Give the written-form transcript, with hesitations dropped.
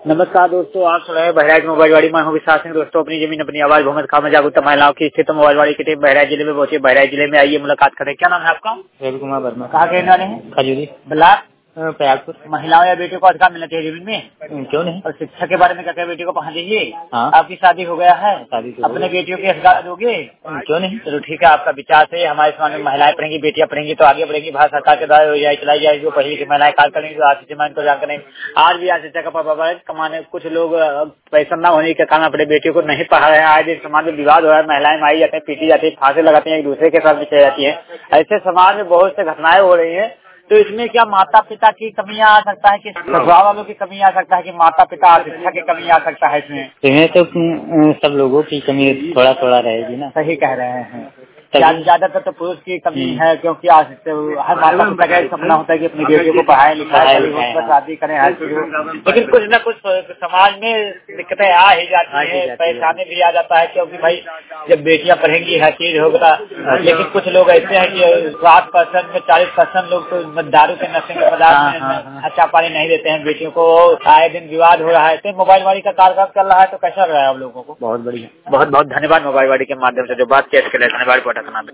नमस्कार दोस्तों, आप सुन रहे हैं बहराइच मोबाइलवाड़ी। मैं हूँ विशाल सिंह। दोस्तों, अपनी जमीन अपनी आवाज बहुमत खाम में जागरूकता महिलाओं की स्थित मोबाइलवाड़ी की टीम बहराइच जिले में पहुंची। बहराइच जिले में आइए, मुलाकात करें। क्या नाम है आपका? रवि कुमार वर्मा। कहाँ के रहने वाले हैं? खजूरी ब्लॉक प्रयागपुर। महिलाओं या बेटियों को अधिकार मिलना चाहिए जमीन में, क्यों नहीं? और शिक्षा के बारे में क्या क्या बेटियों को पढ़ा दीजिए। हाँ। आपकी शादी हो गया है, शादी तो अपने बेटियों के अधिकार दोगे? क्यों नहीं? चलो ठीक है, आपका विचार से हमारे समाज में महिलाएं पढ़ेंगी, बेटियां पढ़ेंगी तो आगे बढ़ेंगी। भारत सरकार के द्वारा योजना चलाई जाएगी, वो पढ़ी लिखी महिलाएं कार्य करेंगी तो आर्थिक सीमांत को जाकर करेंगे। आज भी आज शिक्षा का प्रभाव कमाने कुछ लोग पैसा न होने के कारण अपने बेटियों को नहीं पढ़ा रहे हैं। आज एक समाज में विवाद हो रहा है, महिलाएं मारी जाती है, पीटी जाती है, फांसी लगाती है, एक दूसरे के साथ भी चली जाती है। ऐसे समाज में बहुत से घटनाएं हो रही है। तो इसमें क्या माता पिता की कमियां आ सकता है कि ससुराल वालों की कमी आ सकता है कि माता पिता शिक्षा की कमी आ सकता है? इसमें तो सब लोगों की कमी थोड़ा थोड़ा रहेगी ना। सही कह रहे हैं। ज्यादातर तो पुरुष की कमी है, क्योंकि आज हर माता पिता का सपना होता है कि अपनी बेटियों को पढ़ाए लिखाए, शादी करें, हर चीज हो। लेकिन कुछ न कुछ समाज में दिक्कतें आ ही जाती है, परेशानी भी आ जाता है, क्योंकि भाई जब बेटियां पढ़ेंगी हर चीज होगा। लेकिन कुछ लोग ऐसे हैं कि 7% में 40% लोग तो दारू के नशे के पदार्थ में अच्छा पानी नहीं देते हैं बेटियों को। आए दिन विवाद हो रहा है। तो मोबाइल वाड़ी का कार्यक्रम चल रहा है, तो कैसा लग रहा है आप लोगों को? बहुत बढ़िया। बहुत बहुत धन्यवाद मोबाइल वाड़ी के माध्यम से जो बात किया, इसके लिए धन्यवाद।